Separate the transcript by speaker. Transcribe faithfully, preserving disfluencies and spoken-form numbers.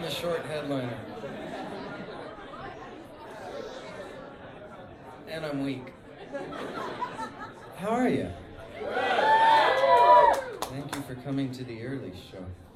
Speaker 1: the short headliner. And I'm weak. How are you? Thank you for coming to the early show.